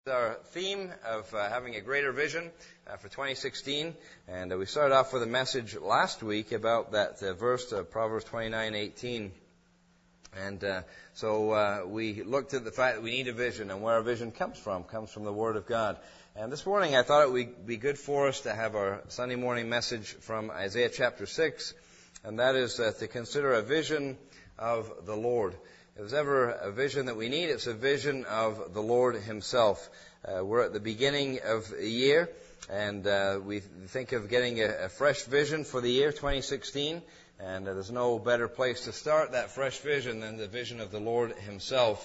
Our theme of having a greater vision for 2016, and we started off with a message last week about that verse of Proverbs 29:18, and so we looked at the fact that we need a vision and where our vision comes from the Word of God. And this morning I thought it would be good for us to have our Sunday morning message from Isaiah chapter 6, and that is to consider a vision of the Lord. If there's ever a vision that we need, it's a vision of the Lord Himself. We're at the beginning of the year, and we think of getting a fresh vision for the year 2016, and there's no better place to start that fresh vision than the vision of the Lord Himself.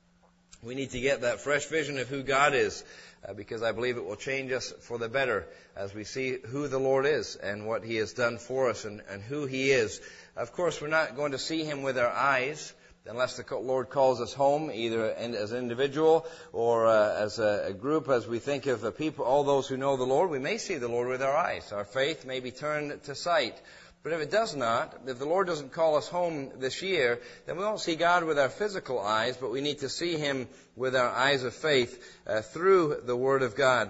We need to get that fresh vision of who God is, because I believe it will change us for the better as we see who the Lord is and what He has done for us and who He is. Of course, we're not going to see Him with our eyes, unless the Lord calls us home, either as an individual or as a group. As we think of the people, all those who know the Lord, we may see the Lord with our eyes. Our faith may be turned to sight. But if it does not, if the Lord doesn't call us home this year, then we won't see God with our physical eyes, but we need to see Him with our eyes of faith through the Word of God.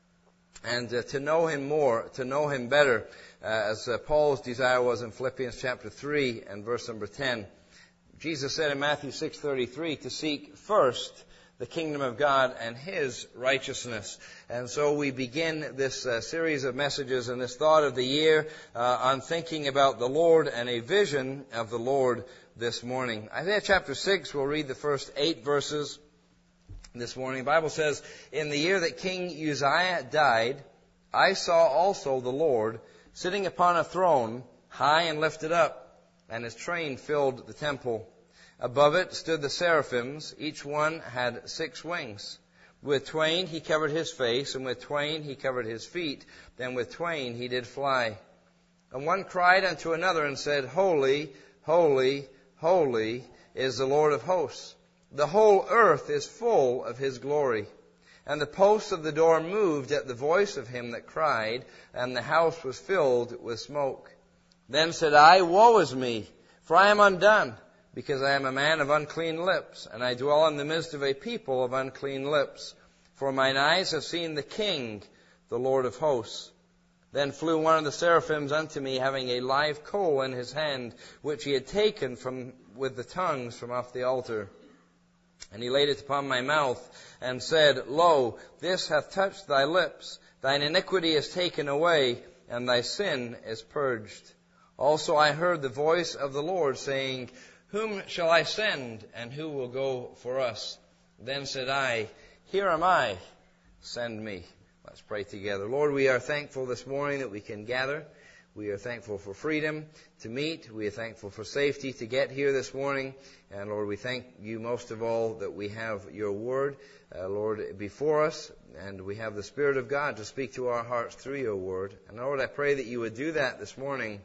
And to know Him more, to know Him better, as Paul's desire was in Philippians chapter 3 and verse number 10. Jesus said in Matthew 6:33 to seek first the kingdom of God and His righteousness. And so we begin this series of messages and this thought of the year on thinking about the Lord and a vision of the Lord this morning. Isaiah chapter 6, we'll read the first 8 verses this morning. The Bible says, "In the year that King Uzziah died, I saw also the Lord sitting upon a throne, high and lifted up, and His train filled the temple. Above it stood the seraphims. Each one had 6 wings. With twain He covered His face, and with twain He covered His feet. Then with twain He did fly. And one cried unto another and said, Holy, holy, holy is the Lord of hosts. The whole earth is full of His glory. And the posts of the door moved at the voice of him that cried, and the house was filled with smoke. Then said I, Woe is me, for I am undone, because I am a man of unclean lips, and I dwell in the midst of a people of unclean lips. For mine eyes have seen the King, the Lord of hosts. Then flew one of the seraphims unto me, having a live coal in his hand, which he had taken with the tongues from off the altar. And he laid it upon my mouth, and said, Lo, this hath touched thy lips. Thine iniquity is taken away, and thy sin is purged. Also I heard the voice of the Lord saying, Whom shall I send, and who will go for us? Then said I, Here am I, send me." Let's pray together. Lord, we are thankful this morning that we can gather. We are thankful for freedom to meet. We are thankful for safety to get here this morning. And Lord, we thank You most of all that we have Your Word, Lord, before us. And we have the Spirit of God to speak to our hearts through Your Word. And Lord, I pray that You would do that this morning,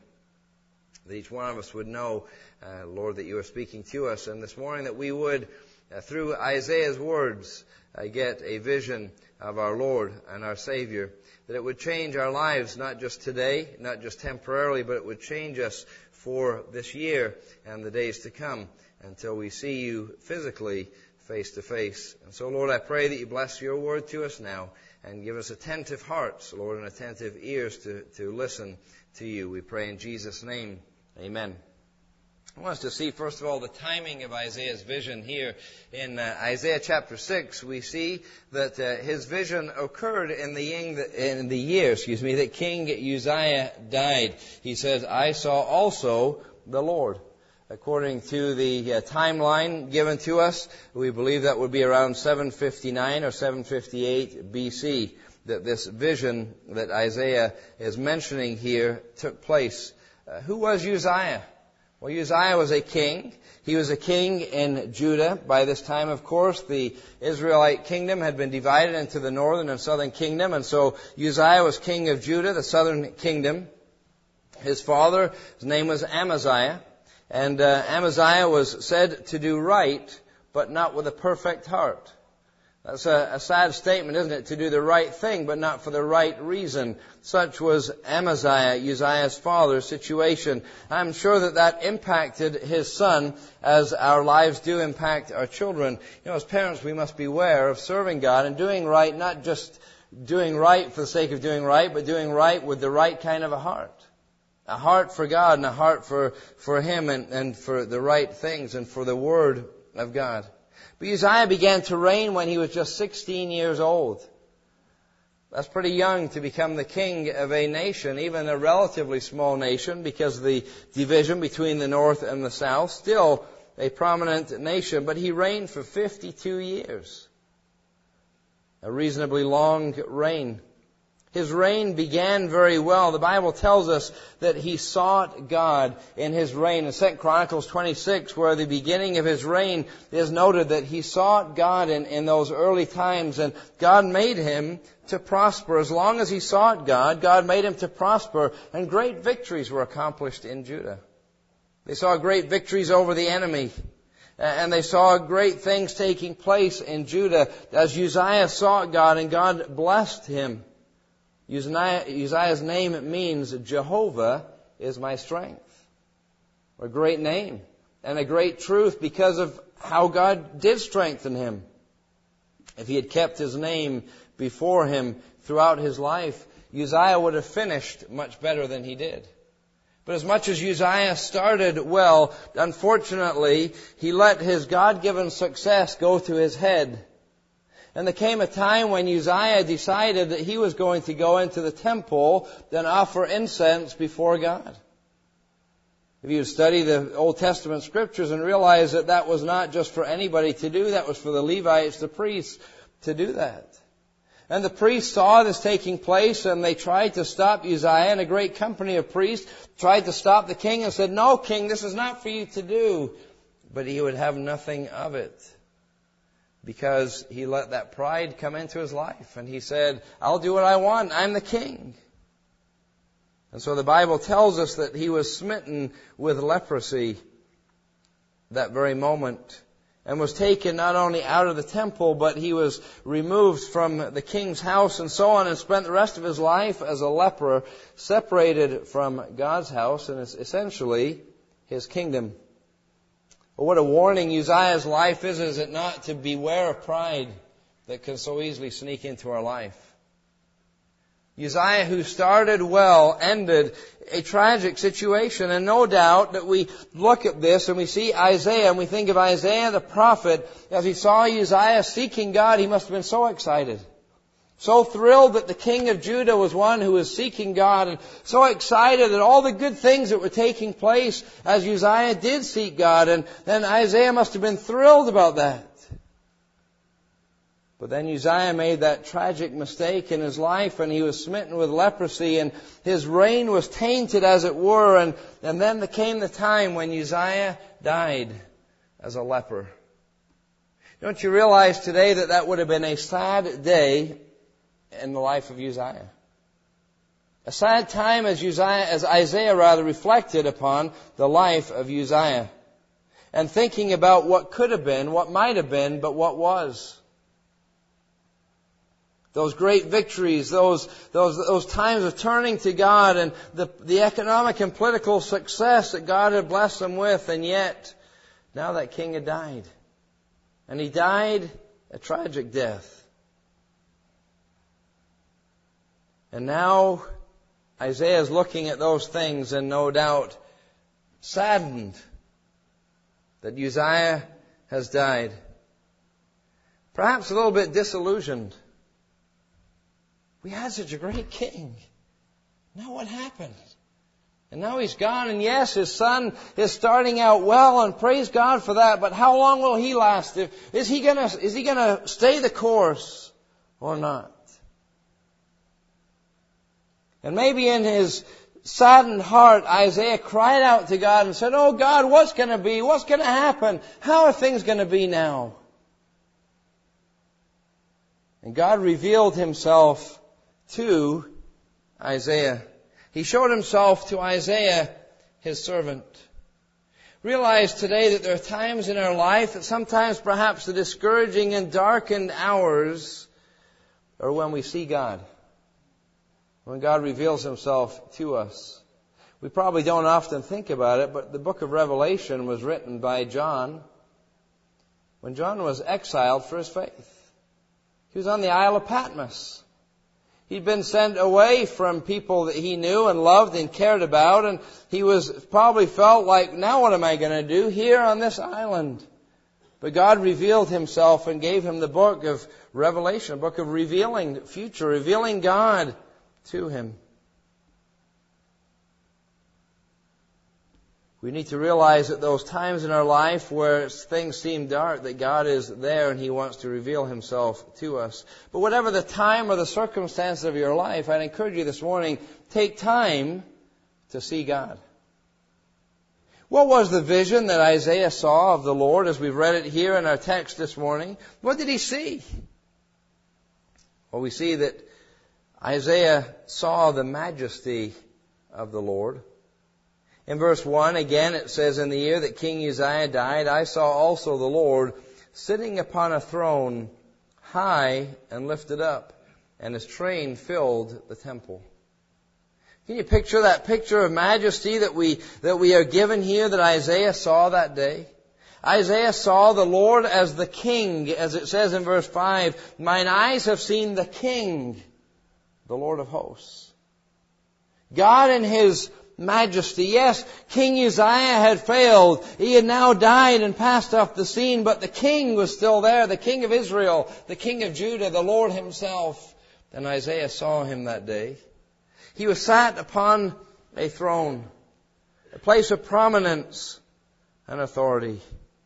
that each one of us would know, Lord, that You are speaking to us. And this morning that we would, through Isaiah's words, get a vision of our Lord and our Savior. That it would change our lives, not just today, not just temporarily, but it would change us for this year and the days to come until we see You physically face to face. And so, Lord, I pray that You bless Your Word to us now and give us attentive hearts, Lord, and attentive ears to listen to You. We pray in Jesus' name. Amen. I want us to see, first of all, the timing of Isaiah's vision here. In Isaiah chapter 6, we see that his vision occurred in the year that King Uzziah died. He says, I saw also the Lord. According to the timeline given to us, we believe that would be around 759 or 758 BC, that this vision that Isaiah is mentioning here took place. Who was Uzziah? Well, Uzziah was a king. He was a king in Judah. By this time, of course, the Israelite kingdom had been divided into the northern and southern kingdom. And so Uzziah was king of Judah, the southern kingdom. His father, his name was Amaziah. And Amaziah was said to do right, but not with a perfect heart. That's a sad statement, isn't it? To do the right thing, but not for the right reason. Such was Amaziah, Uzziah's father's situation. I'm sure that impacted his son, as our lives do impact our children. As parents, we must beware of serving God and doing right, not just doing right for the sake of doing right, but doing right with the right kind of a heart. A heart for God and a heart for Him and for the right things and for the Word of God. But Uzziah began to reign when he was just 16 years old. That's pretty young to become the king of a nation, even a relatively small nation, because of the division between the north and the south. Still a prominent nation, but he reigned for 52 years. A reasonably long reign. His reign began very well. The Bible tells us that he sought God in his reign. In 2 Chronicles 26, where the beginning of his reign is noted, that he sought God in those early times, and God made him to prosper. As long as he sought God, God made him to prosper, and great victories were accomplished in Judah. They saw great victories over the enemy, and they saw great things taking place in Judah as Uzziah sought God, and God blessed him. Uzziah's name means Jehovah is my strength. A great name and a great truth because of how God did strengthen him. If he had kept his name before him throughout his life, Uzziah would have finished much better than he did. But as much as Uzziah started well, unfortunately, he let his God-given success go to his head. And there came a time when Uzziah decided that he was going to go into the temple and offer incense before God. If you study the Old Testament scriptures and realize that that was not just for anybody to do, that was for the Levites, the priests, to do that. And the priests saw this taking place, and they tried to stop Uzziah, and a great company of priests tried to stop the king and said, "No, king, this is not for you to do." But he would have nothing of it, because he let that pride come into his life. And he said, "I'll do what I want. I'm the king." And so the Bible tells us that he was smitten with leprosy that very moment, and was taken not only out of the temple, but he was removed from the king's house and so on, and spent the rest of his life as a leper, separated from God's house and essentially his kingdom. But what a warning Uzziah's life is it not, to beware of pride that can so easily sneak into our life. Uzziah, who started well, ended a tragic situation. And no doubt that we look at this and we see Isaiah, and we think of Isaiah the prophet. As he saw Uzziah seeking God, he must have been so excited. So thrilled that the king of Judah was one who was seeking God, and so excited at all the good things that were taking place as Uzziah did seek God. And then Isaiah must have been thrilled about that. But then Uzziah made that tragic mistake in his life, and he was smitten with leprosy, and his reign was tainted, as it were. And then came the time when Uzziah died as a leper. Don't you realize today that would have been a sad day in the life of Uzziah? A sad time as Isaiah reflected upon the life of Uzziah, and thinking about what could have been, what might have been, but what was. Those great victories, those times of turning to God, and the economic and political success that God had blessed them with, and yet now that king had died. And he died a tragic death. And now Isaiah is looking at those things, and no doubt saddened that Uzziah has died. Perhaps a little bit disillusioned. We had such a great king. Now what happened? And now he's gone, and yes, his son is starting out well, and praise God for that, but how long will he last? Is he gonna stay the course or not? And maybe in his saddened heart, Isaiah cried out to God and said, "Oh God, what's going to be? What's going to happen? How are things going to be now?" And God revealed Himself to Isaiah. He showed Himself to Isaiah, His servant. realize today that there are times in our life that sometimes perhaps the discouraging and darkened hours are when we see God. When God reveals Himself to us. We probably don't often think about it, but the book of Revelation was written by John when John was exiled for his faith. He was on the Isle of Patmos. He'd been sent away from people that he knew and loved and cared about, and he was probably felt like, now what am I going to do here on this island? But God revealed Himself and gave him the book of Revelation, a book of revealing the future, revealing God to him. We need to realize that those times in our life where things seem dark, that God is there and He wants to reveal Himself to us. But whatever the time or the circumstances of your life, I'd encourage you this morning, take time to see God. What was the vision that Isaiah saw of the Lord as we've read it here in our text this morning? What did he see? Well, we see that Isaiah saw the majesty of the Lord. In verse 1, again, it says, in the year that King Uzziah died, I saw also the Lord sitting upon a throne, high and lifted up, and His train filled the temple. Can you picture that picture of majesty that we are given here that Isaiah saw that day? Isaiah saw the Lord as the King, as it says in verse 5, mine eyes have seen the King, the Lord of hosts. God in His majesty. Yes, King Uzziah had failed. He had now died and passed off the scene, but the King was still there, the King of Israel, the King of Judah, the Lord Himself. And Isaiah saw Him that day. He was sat upon a throne, a place of prominence and authority.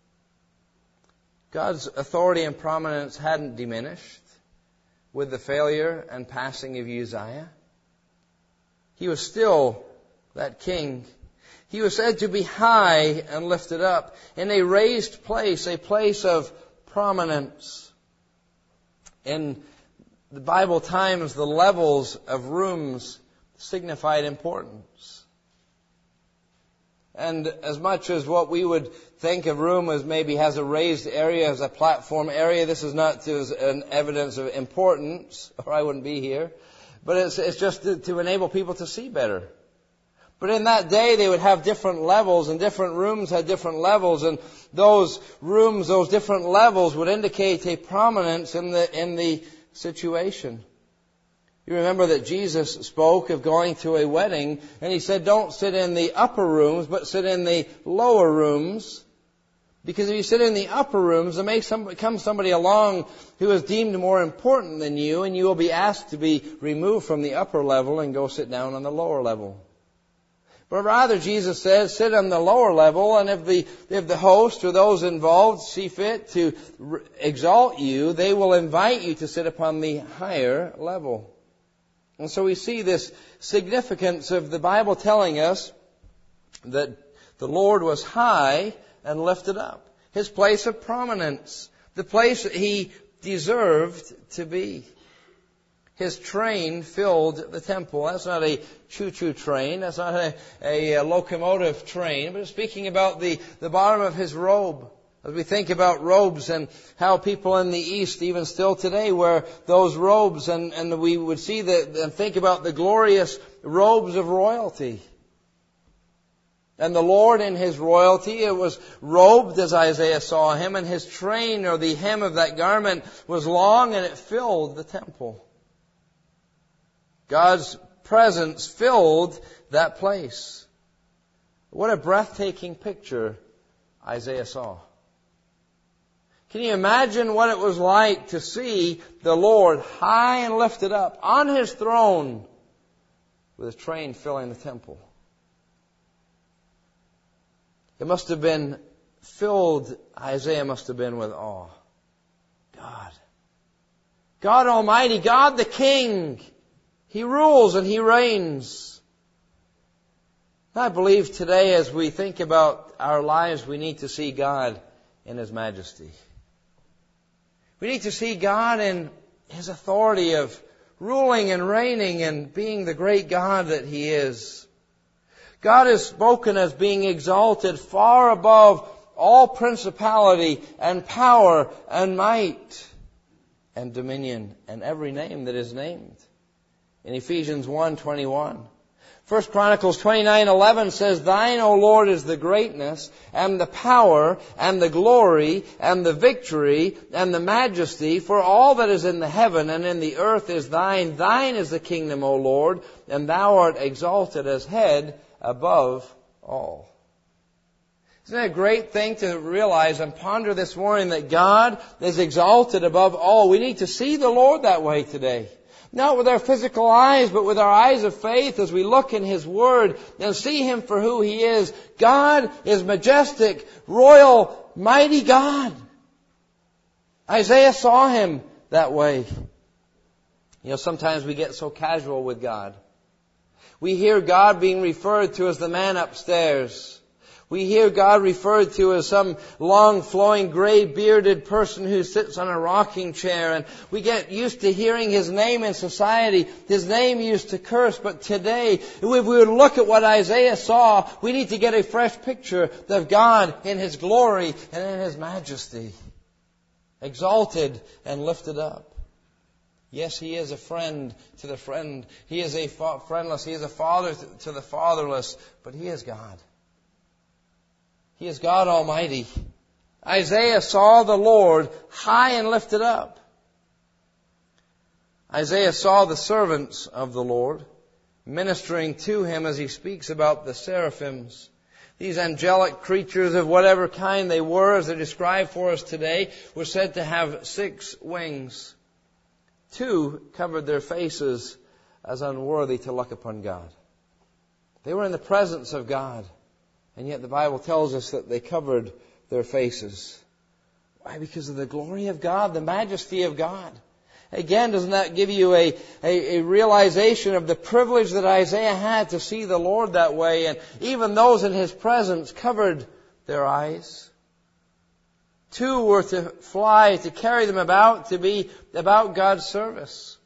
God's authority and prominence hadn't diminished with the failure and passing of Uzziah. He was still that king. He was said to be high and lifted up in a raised place, a place of prominence. In the Bible times, the levels of rooms signified importance. And as much as what we would think of room as maybe has a raised area, as a platform area, this is not an evidence of importance, or I wouldn't be here. But it's just to enable people to see better. But in that day, they would have different levels, and different rooms had different levels, and those rooms, those different levels would indicate a prominence in the situation. You remember that Jesus spoke of going to a wedding, and He said, don't sit in the upper rooms, but sit in the lower rooms. Because if you sit in the upper rooms, there may come somebody along who is deemed more important than you, and you will be asked to be removed from the upper level and go sit down on the lower level. But rather, Jesus says, sit on the lower level, and if the host or those involved see fit to exalt you, they will invite you to sit upon the higher level. And so we see this significance of the Bible telling us that the Lord was high and lifted up. His place of prominence, the place that He deserved to be. His train filled the temple. That's not a choo-choo train. That's not a locomotive train. But it's speaking about the bottom of His robe. As we think about robes and how people in the East, even still today, wear those robes. And we would see and think about the glorious robes of royalty. And the Lord in His royalty, it was robed as Isaiah saw Him. And His train, or the hem of that garment, was long and it filled the temple. God's presence filled that place. What a breathtaking picture Isaiah saw. Can you imagine what it was like to see the Lord high and lifted up on His throne with His train filling the temple? It must have been filled, Isaiah must have been with awe. God Almighty, God the King. He rules and He reigns. I believe today as we think about our lives, we need to see God in His majesty. We need to see God in His authority of ruling and reigning and being the great God that He is. God is spoken as being exalted far above all principality and power and might and dominion and every name that is named. In Ephesians 1:21. 1 Chronicles 29:11 says, Thine, O Lord, is the greatness and the power and the glory and the victory and the majesty, for all that is in the heaven and in the earth is Thine. Thine is the kingdom, O Lord, and Thou art exalted as head above all. Isn't it a great thing to realize and ponder this morning that God is exalted above all? We need to see the Lord that way today. Not with our physical eyes, but with our eyes of faith as we look in His Word and see Him for who He is. God is majestic, royal, mighty God. Isaiah saw Him that way. You know, sometimes we get so casual with God. We hear God being referred to as the man upstairs. We hear God referred to as some long, flowing, gray-bearded person who sits on a rocking chair. And we get used to hearing His name in society. His name used to curse. But today, if we would look at what Isaiah saw, we need to get a fresh picture of God in His glory and in His majesty. Exalted and lifted up. Yes, He is a friend to the friend. He is a friendless. He is a father to the fatherless. But He is God. He is God Almighty. Isaiah saw the Lord high and lifted up. Isaiah saw the servants of the Lord ministering to Him as he speaks about the seraphims. These angelic creatures of whatever kind they were, as they're described for us today, were said to have 6 wings. 2 covered their faces as unworthy to look upon God. They were in the presence of God. And yet the Bible tells us that they covered their faces. Why? Because of the glory of God, the majesty of God. Again, doesn't that give you a realization of the privilege that Isaiah had to see the Lord that way? And even those in His presence covered their eyes. 2 were to fly, to carry them about, to be about God's service.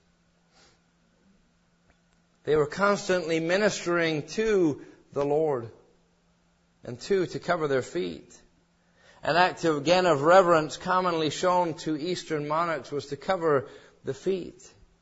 They were constantly ministering to the Lord. And 2, to cover their feet. An act, of reverence commonly shown to Eastern monarchs was to cover the feet.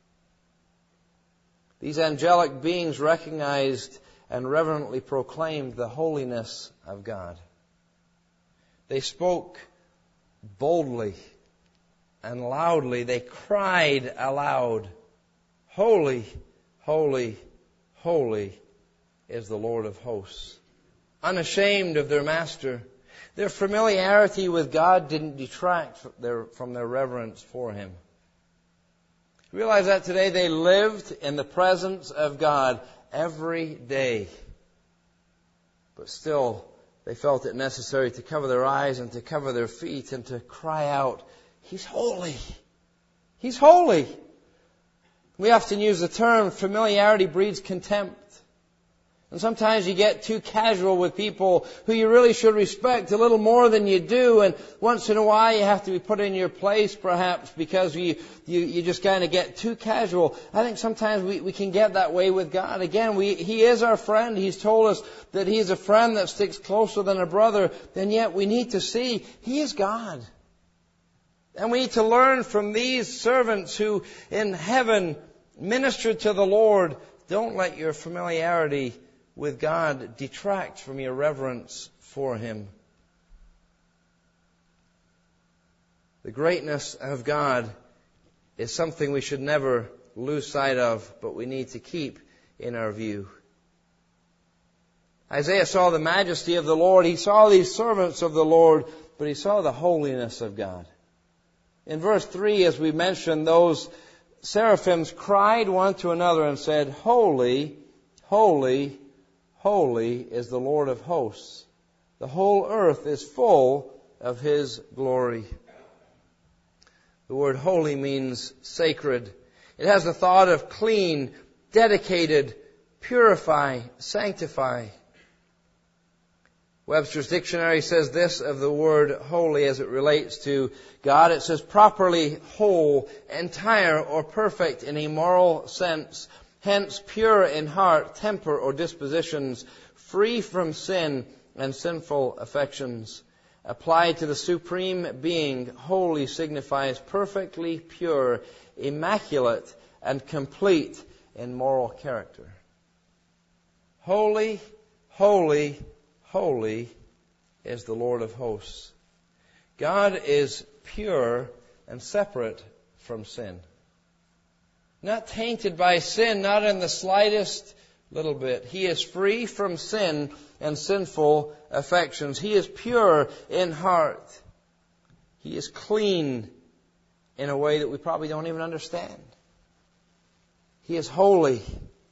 These angelic beings recognized and reverently proclaimed the holiness of God. They spoke boldly and loudly. They cried aloud, Holy, holy, holy is the Lord of hosts. Unashamed of their master. Their familiarity with God didn't detract from their reverence for Him. Realize that today they lived in the presence of God every day. But still, they felt it necessary to cover their eyes and to cover their feet and to cry out, He's holy. He's holy. We often use the term, familiarity breeds contempt. And sometimes you get too casual with people who you really should respect a little more than you do. And once in a while you have to be put in your place perhaps because you just kind of get too casual. I think sometimes we can get that way with God. Again, He is our friend. He's told us that He's a friend that sticks closer than a brother. And yet we need to see He is God. And we need to learn from these servants who in heaven ministered to the Lord. Don't let your familiarity with God detract from your reverence for Him. The greatness of God is something we should never lose sight of, but we need to keep in our view. Isaiah saw the majesty of the Lord. He saw these servants of the Lord, but he saw the holiness of God. In verse 3, as we mentioned, those seraphims cried one to another and said, Holy, holy, holy is the Lord of hosts. The whole earth is full of His glory. The word holy means sacred. It has the thought of clean, dedicated, purify, sanctify. Webster's dictionary says this of the word holy as it relates to God. It says properly whole, entire, or perfect in a moral sense. Hence, pure in heart, temper, or dispositions, free from sin and sinful affections. Applied to the Supreme Being, holy signifies perfectly pure, immaculate, and complete in moral character. Holy, holy, holy is the Lord of hosts. God is pure and separate from sin. Not tainted by sin, not in the slightest little bit. He is free from sin and sinful affections. He is pure in heart. He is clean in a way that we probably don't even understand. He is holy.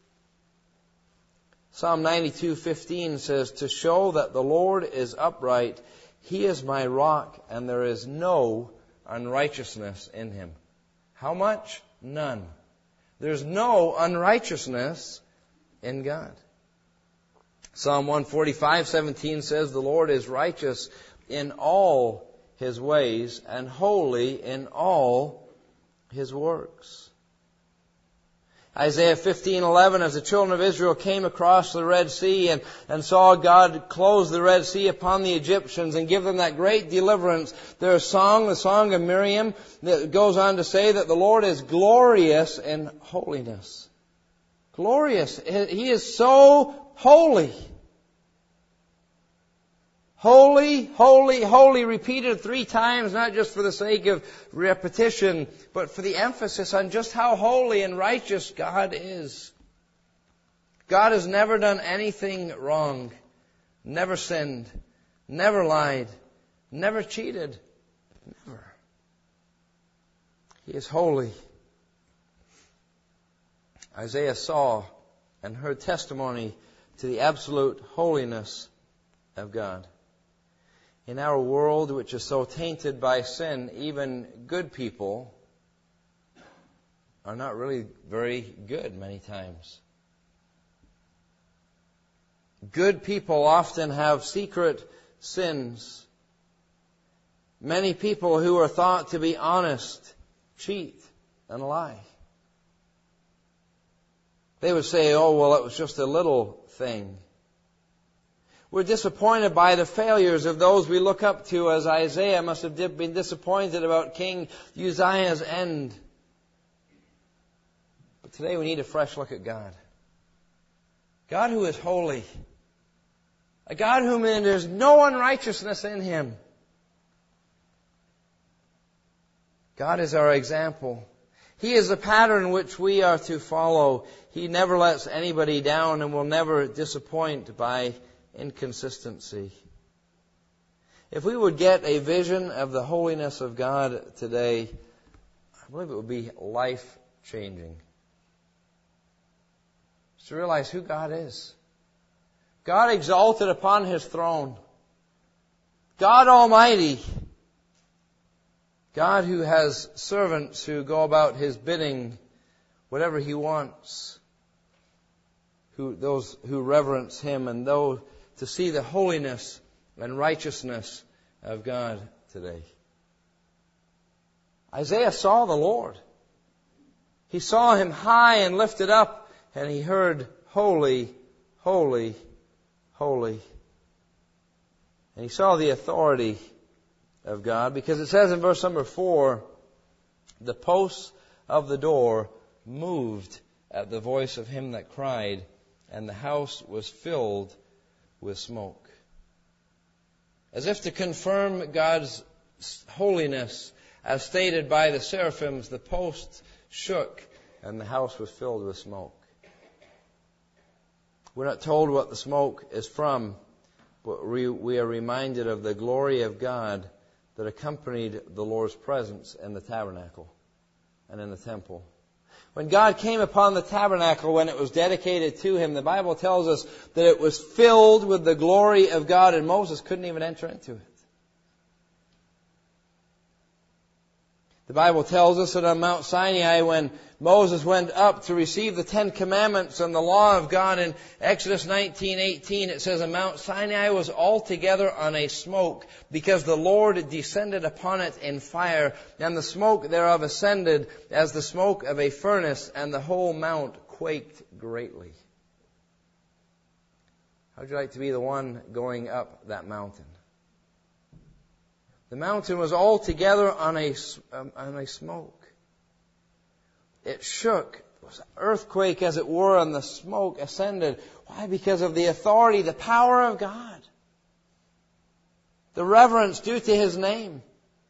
Psalm 92:15 says, "To show that the Lord is upright, He is my rock, and there is no unrighteousness in Him." How much? None. There's no unrighteousness in God. Psalm 145:17 says, "The Lord is righteous in all His ways and holy in all His works." Isaiah 15:11, as the children of Israel came across the Red Sea and saw God close the Red Sea upon the Egyptians and give them that great deliverance, their song, the song of Miriam, that goes on to say that the Lord is glorious in holiness. Glorious. He is so holy. Holy, holy, holy, repeated 3 times, not just for the sake of repetition, but for the emphasis on just how holy and righteous God is. God has never done anything wrong, never sinned, never lied, never cheated, never. He is holy. Isaiah saw and heard testimony to the absolute holiness of God. In our world, which is so tainted by sin, even good people are not really very good many times. Good people often have secret sins. Many people who are thought to be honest cheat and lie. They would say, "Oh, well, it was just a little thing." We're disappointed by the failures of those we look up to, as Isaiah must have been disappointed about King Uzziah's end. But today we need a fresh look at God. God who is holy. A God whom there's no unrighteousness in Him. God is our example. He is the pattern which we are to follow. He never lets anybody down and will never disappoint by inconsistency. If we would get a vision of the holiness of God today, I believe it would be life-changing. Just to realize who God is. God exalted upon His throne. God Almighty. God who has servants who go about His bidding, whatever He wants. Those who reverence Him, and those to see the holiness and righteousness of God today. Isaiah saw the Lord. He saw Him high and lifted up, and he heard, "Holy, holy, holy." And he saw the authority of God, because it says in verse number 4, "The posts of the door moved at the voice of him that cried, and the house was filled with smoke." As if to confirm God's holiness, as stated by the seraphims, the posts shook and the house was filled with smoke. We're not told what the smoke is from, but we are reminded of the glory of God that accompanied the Lord's presence in the tabernacle and in the temple. When God came upon the tabernacle, when it was dedicated to Him, the Bible tells us that it was filled with the glory of God, and Moses couldn't even enter into it. The Bible tells us that on Mount Sinai, when Moses went up to receive the 10 Commandments and the law of God in Exodus 19:18, it says, "And Mount Sinai was altogether on a smoke, because the Lord descended upon it in fire, and the smoke thereof ascended as the smoke of a furnace, and the whole mount quaked greatly." How would you like to be the one going up that mountain? The mountain was altogether on a smoke. It shook. It was an earthquake, as it were, and the smoke ascended. Why? Because of the authority, the power of God. The reverence due to His name.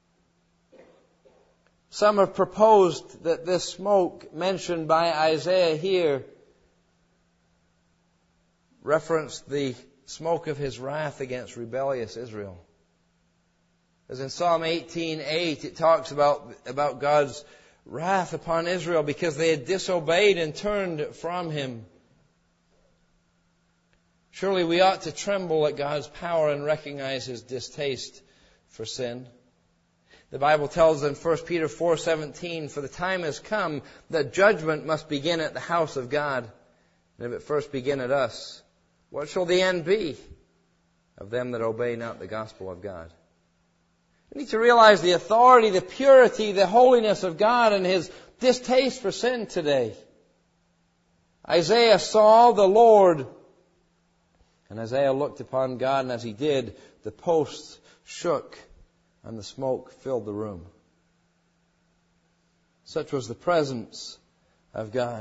Some have proposed that this smoke mentioned by Isaiah here referenced the smoke of His wrath against rebellious Israel. As in Psalm 18:8, it talks about God's wrath upon Israel because they had disobeyed and turned from Him. Surely we ought to tremble at God's power and recognize His distaste for sin. The Bible tells in 1 Peter 4:17, "For the time has come that judgment must begin at the house of God. And if it first begin at us, what shall the end be of them that obey not the gospel of God?" We need to realize the authority, the purity, the holiness of God and His distaste for sin today. Isaiah saw the Lord, and Isaiah looked upon God, and as he did, the posts shook and the smoke filled the room. Such was the presence of God.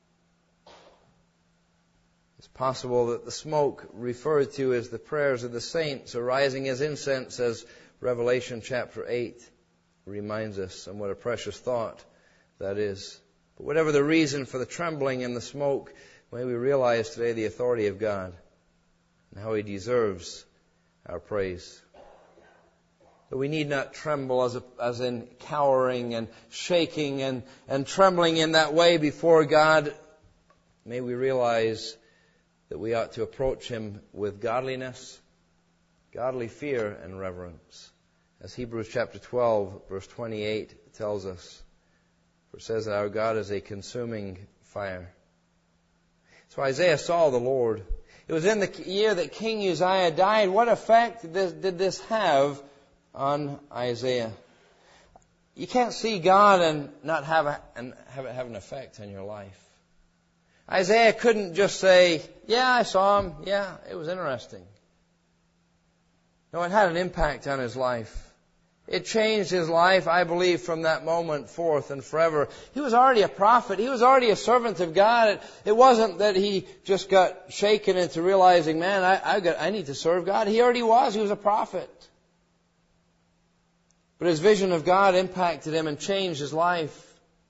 It's possible that the smoke referred to as the prayers of the saints arising as incense, as Revelation chapter 8 reminds us, and what a precious thought that is. But whatever the reason for the trembling and the smoke, may we realize today the authority of God and how He deserves our praise. But we need not tremble as in cowering and shaking and trembling in that way before God. May we realize that we ought to approach Him with godliness, godly fear and reverence. As Hebrews chapter 12, verse 28 tells us, for it says that our God is a consuming fire. So Isaiah saw the Lord. It was in the year that King Uzziah died. What effect did this have on Isaiah? You can't see God and not have it have an effect on your life. Isaiah couldn't just say, "Yeah, I saw him. Yeah, it was interesting." No, it had an impact on his life. It changed his life, I believe, from that moment forth and forever. He was already a prophet. He was already a servant of God. It wasn't that he just got shaken into realizing, man, I need to serve God. He already was. He was a prophet. But his vision of God impacted him and changed his life.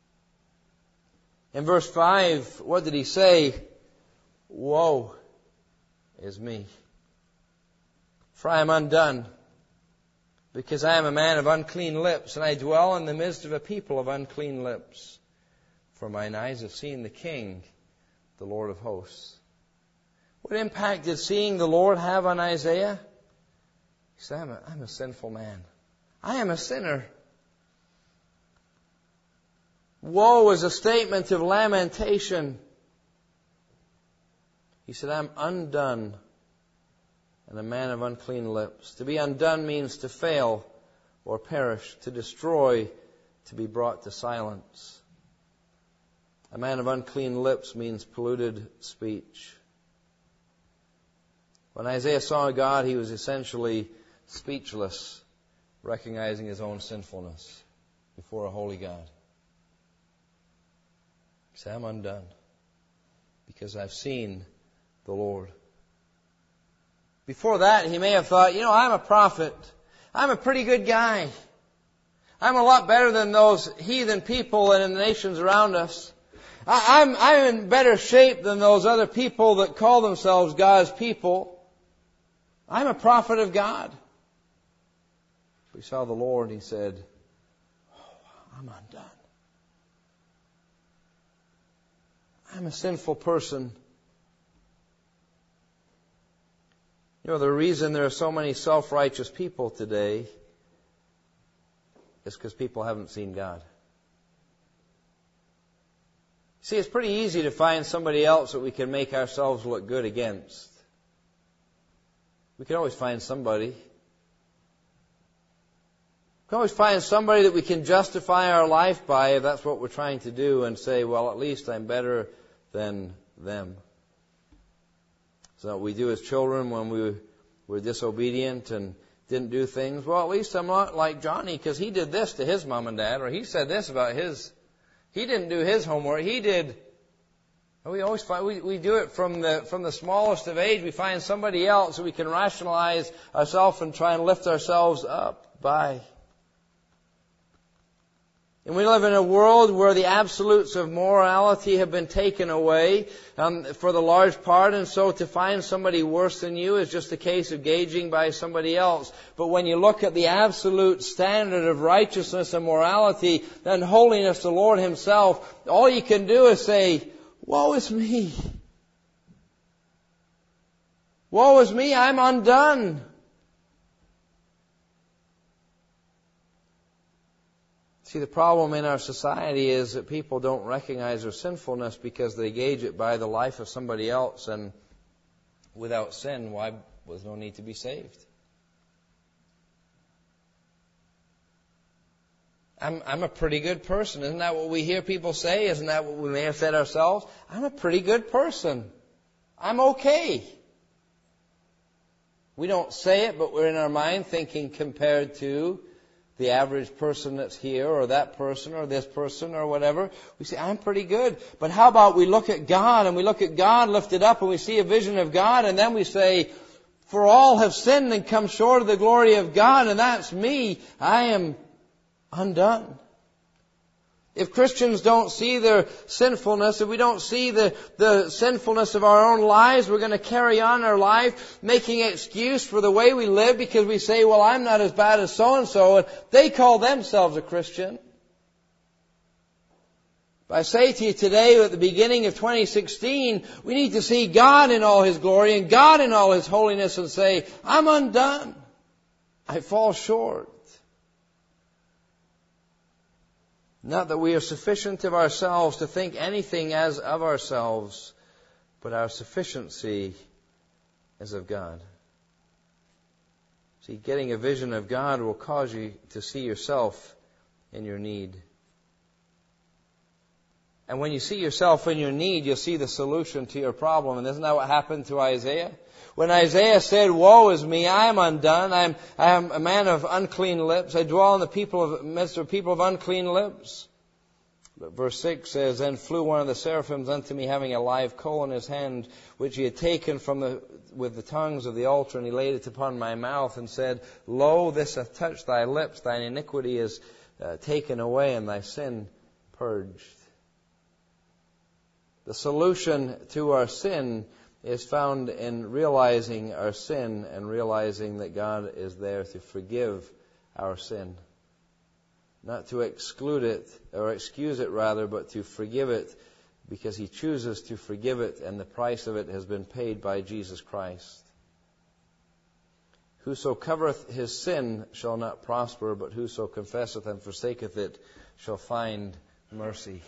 In verse 5, what did he say? "Woe is me, for I am undone, because I am a man of unclean lips, and I dwell in the midst of a people of unclean lips. For mine eyes have seen the King, the Lord of hosts." What impact did seeing the Lord have on Isaiah? He said, I'm a sinful man. I am a sinner. Woe is a statement of lamentation. He said, "I'm undone, and a man of unclean lips." To be undone means to fail or perish, to destroy, to be brought to silence. A man of unclean lips means polluted speech. When Isaiah saw God, he was essentially speechless, recognizing his own sinfulness before a holy God. He said, "I'm undone, because I've seen the Lord." Before that, he may have thought, I'm a prophet. I'm a pretty good guy. I'm a lot better than those heathen people and in the nations around us. I'm in better shape than those other people that call themselves God's people. I'm a prophet of God. He saw the Lord and he said, I'm undone. I'm a sinful person. The reason there are so many self-righteous people today is because people haven't seen God. See, it's pretty easy to find somebody else that we can make ourselves look good against. We can always find somebody. We can always find somebody that we can justify our life by if that's what we're trying to do and say, well, at least I'm better than them. So we do as children when we were disobedient and didn't do things. Well, at least I'm not like Johnny because he did this to his mom and dad, or he said this about he didn't do his homework. He did. And we always find we do it from the smallest of age. We find somebody else that we can rationalize ourselves and try and lift ourselves up by. And we live in a world where the absolutes of morality have been taken away for the large part, and so to find somebody worse than you is just a case of gauging by somebody else. But when you look at the absolute standard of righteousness and morality and holiness, the Lord Himself, all you can do is say, woe is me. Woe is me, I'm undone. See, the problem in our society is that people don't recognize their sinfulness because they gauge it by the life of somebody else. And without sin, why was no need to be saved? I'm a pretty good person. Isn't that what we hear people say? Isn't that what we may have said ourselves? I'm a pretty good person. I'm okay. We don't say it, but we're in our mind thinking compared to the average person that's here, or that person, or this person, or whatever. We say, I'm pretty good. But how about we look at God, and we look at God lifted up, and we see a vision of God, and then we say, for all have sinned and come short of the glory of God, and that's me. I am undone. If Christians don't see their sinfulness, if we don't see the sinfulness of our own lives, we're going to carry on our life making an excuse for the way we live because we say, well, I'm not as bad as so-and-so, and they call themselves a Christian. I say to you today, at the beginning of 2016, we need to see God in all His glory and God in all His holiness and say, I'm undone. I fall short. Not that we are sufficient of ourselves to think anything as of ourselves, but our sufficiency is of God. See, getting a vision of God will cause you to see yourself in your need. And when you see yourself in your need, you'll see the solution to your problem. And isn't that what happened to Isaiah? When Isaiah said, woe is me, I am undone, I am a man of unclean lips, I dwell in the midst of people of unclean lips. But verse 6 says, then flew one of the seraphims unto me, having a live coal in his hand, which he had taken with the tongues of the altar, and he laid it upon my mouth, and said, lo, this hath touched thy lips, thine iniquity is taken away, and thy sin purged. The solution to our sin is found in realizing our sin and realizing that God is there to forgive our sin. Not to exclude it, or excuse it rather, but to forgive it because He chooses to forgive it, and the price of it has been paid by Jesus Christ. Whoso covereth his sin shall not prosper, but whoso confesseth and forsaketh it shall find mercy.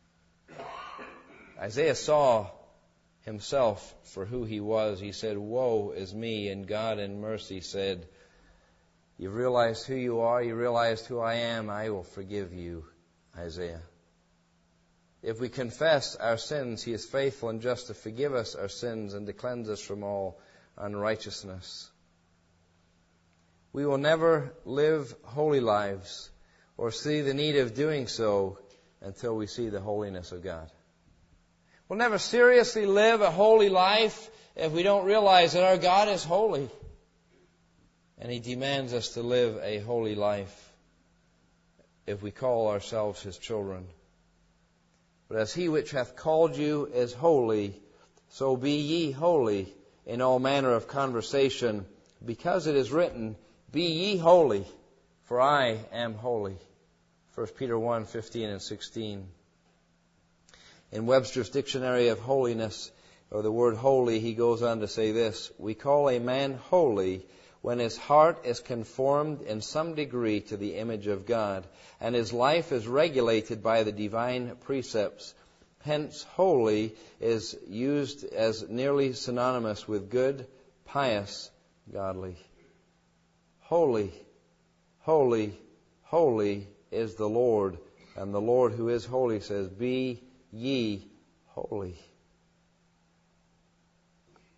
Isaiah saw himself for who he was. He said, woe is me. And God in mercy said, you've realized who you are. You realized who I am. I will forgive you, Isaiah. If we confess our sins, He is faithful and just to forgive us our sins and to cleanse us from all unrighteousness. We will never live holy lives or see the need of doing so until we see the holiness of God. We'll never seriously live a holy life if we don't realize that our God is holy. And He demands us to live a holy life if we call ourselves His children. But as He which hath called you is holy, so be ye holy in all manner of conversation, because it is written, be ye holy, for I am holy. 1 Peter 1:15 and 16. In Webster's Dictionary of Holiness, or the word holy, he goes on to say this, we call a man holy when his heart is conformed in some degree to the image of God, and his life is regulated by the divine precepts. Hence, holy is used as nearly synonymous with good, pious, godly. Holy, holy, holy is the Lord, and the Lord who is holy says, be ye holy.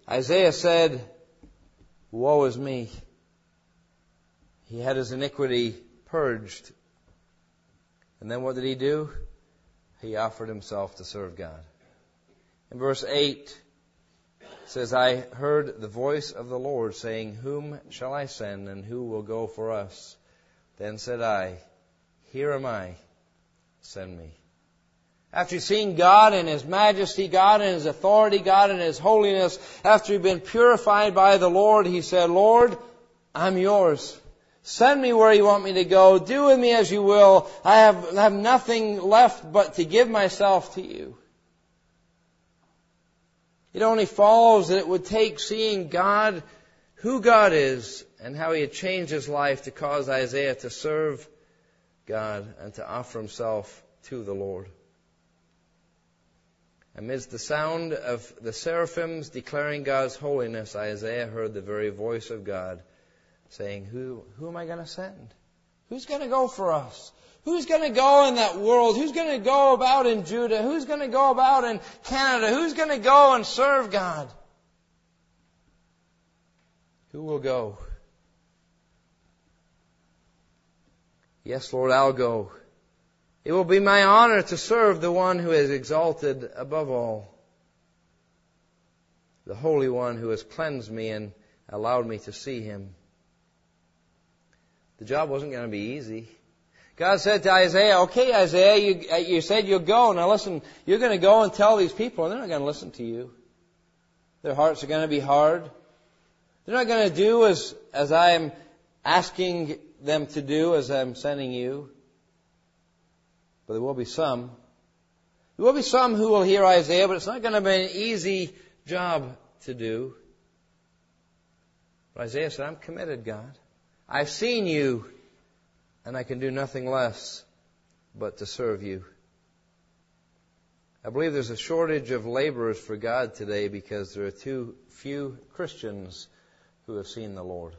Isaiah said, "Woe is me." He had his iniquity purged. And then what did he do? He offered himself to serve God. In verse 8, it says, "I heard the voice of the Lord saying, Whom shall I send, and who will go for us? Then said I, Here am I, send me." After seeing God in His majesty, God in His authority, God in His holiness, after he'd been purified by the Lord, he said, "Lord, I'm yours. Send me where you want me to go. Do with me as you will. I have nothing left but to give myself to you." It only follows that it would take seeing God, who God is, and how He had changed his life to cause Isaiah to serve God and to offer himself to the Lord. Amidst the sound of the seraphims declaring God's holiness, Isaiah heard the very voice of God saying, Who am I going to send? Who's going to go for us? Who's going to go in that world? Who's going to go about in Judah? Who's going to go about in Canada? Who's going to go and serve God? Who will go? Yes, Lord, I'll go. It will be my honor to serve the one who is exalted above all, the Holy One who has cleansed me and allowed me to see Him. The job wasn't going to be easy. God said to Isaiah, "Okay, Isaiah, you said you'll go. Now listen, you're going to go and tell these people, and they're not going to listen to you. Their hearts are going to be hard. They're not going to do as I'm asking them to do, as I'm sending you. But there will be some. There will be some who will hear Isaiah, but it's not going to be an easy job to do." But Isaiah said, "I'm committed, God. I've seen you, and I can do nothing less but to serve you." I believe there's a shortage of laborers for God today because there are too few Christians who have seen the Lord.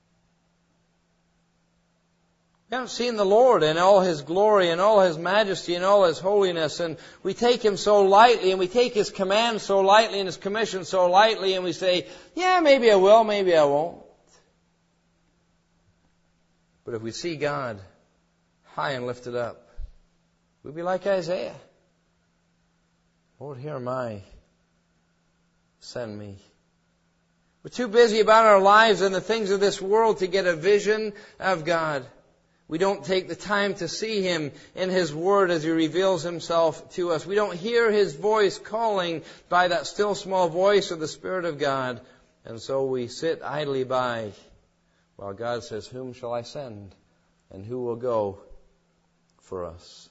We haven't seen the Lord in all His glory and all His majesty and all His holiness, and we take Him so lightly, and we take His command so lightly and His commission so lightly, and we say, "Yeah, maybe I will, maybe I won't." But if we see God high and lifted up, we'll be like Isaiah. "Lord, here am I. Send me." We're too busy about our lives and the things of this world to get a vision of God. We don't take the time to see Him in His Word as He reveals Himself to us. We don't hear His voice calling by that still small voice of the Spirit of God. And so we sit idly by while God says, "Whom shall I send? And who will go for us?"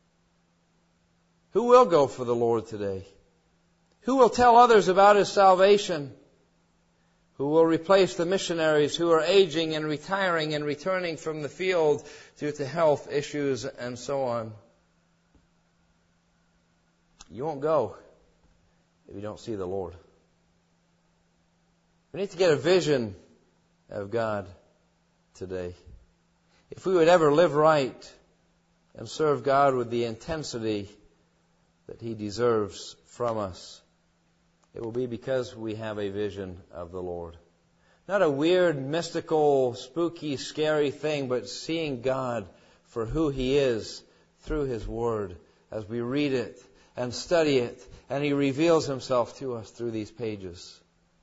Who will go for the Lord today? Who will tell others about His salvation? Who will replace the missionaries who are aging and retiring and returning from the field due to health issues and so on? You won't go if you don't see the Lord. We need to get a vision of God today. If we would ever live right and serve God with the intensity that He deserves from us, it will be because we have a vision of the Lord. Not a weird, mystical, spooky, scary thing, but seeing God for who He is through His Word as we read it and study it, and He reveals Himself to us through these pages.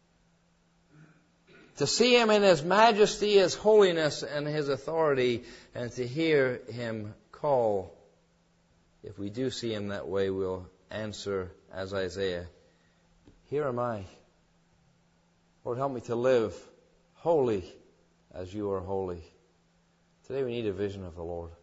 To see Him in His majesty, His holiness, and His authority, and to hear Him call. If we do see Him that way, we'll answer as Isaiah, "Here am I. Lord, help me to live holy as you are holy." Today we need a vision of the Lord.